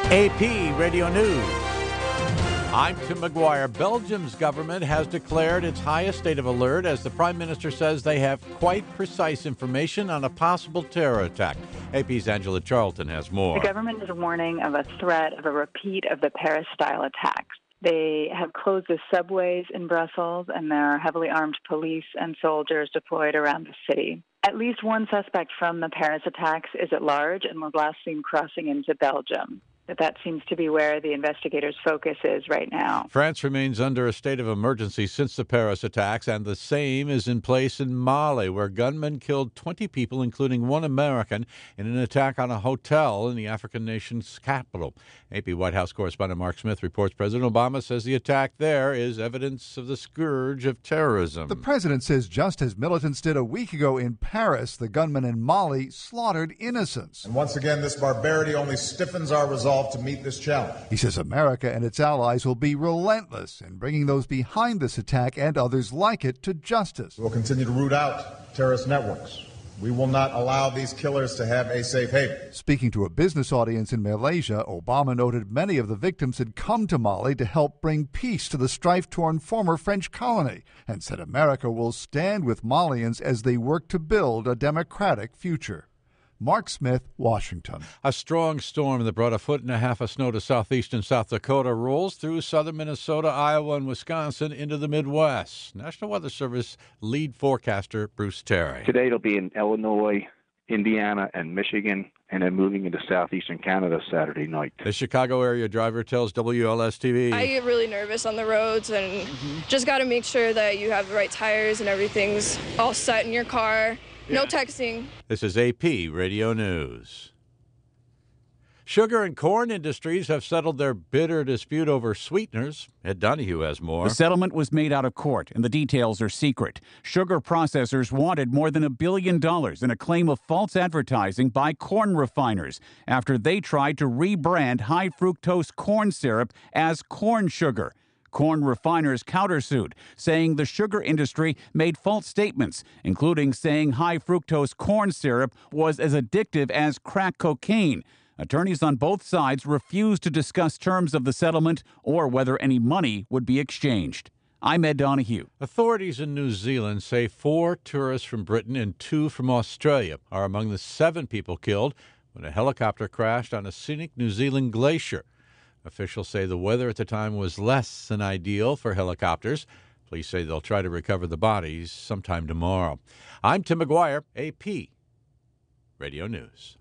AP Radio News. I'm Tim McGuire. Belgium's government has declared its highest state of alert as the Prime Minister says they have quite precise information on a possible terror attack. AP's Angela Charlton has more. The government is warning of a threat of a repeat of the Paris-style attacks. They have closed the subways in Brussels, and there are heavily armed police and soldiers deployed around the city. At least one suspect from the Paris attacks is at large and was last seen crossing into Belgium. That seems to be where the investigators' focus is right now. France remains under a state of emergency since the Paris attacks, and the same is in place in Mali, where gunmen killed 20 people, including one American, in an attack on a hotel in the African nation's capital. AP White House correspondent Mark Smith reports President Obama says the attack there is evidence of the scourge of terrorism. The president says just as militants did a week ago in Paris, the gunmen in Mali slaughtered innocents. And once again, this barbarity only stiffens our resolve to meet this challenge. He says America and its allies will be relentless in bringing those behind this attack and others like it to justice. We'll continue to root out terrorist networks. We will not allow these killers to have a safe haven. Speaking to a business audience in Malaysia, Obama noted many of the victims had come to Mali to help bring peace to the strife-torn former French colony, and said America will stand with Malians as they work to build a democratic future. Mark Smith, Washington. A strong storm that brought 1.5 feet of snow to southeastern South Dakota rolls through southern Minnesota, Iowa, and Wisconsin into the Midwest. National Weather Service lead forecaster Bruce Terry. Today it'll be in Illinois, Indiana, and Michigan, and then moving into southeastern Canada Saturday night. The Chicago area driver tells WLS-TV. I get really nervous on the roads and just got to make sure that you have the right tires and everything's all set in your car. No texting. This is AP Radio News. Sugar and corn industries have settled their bitter dispute over sweeteners. Ed Donahue has more. The settlement was made out of court, and the details are secret. Sugar processors wanted more than $1 billion in a claim of false advertising by corn refiners after they tried to rebrand high-fructose corn syrup as corn sugar. Corn refiners countersued, saying the sugar industry made false statements, including saying high-fructose corn syrup was as addictive as crack cocaine. Attorneys on both sides refused to discuss terms of the settlement or whether any money would be exchanged. I'm Ed Donahue. Authorities in New Zealand say 4 tourists from Britain and 2 from Australia are among the 7 people killed when a helicopter crashed on a scenic New Zealand glacier. Officials say the weather at the time was less than ideal for helicopters. Police say they'll try to recover the bodies sometime tomorrow. I'm Tim McGuire, AP Radio News.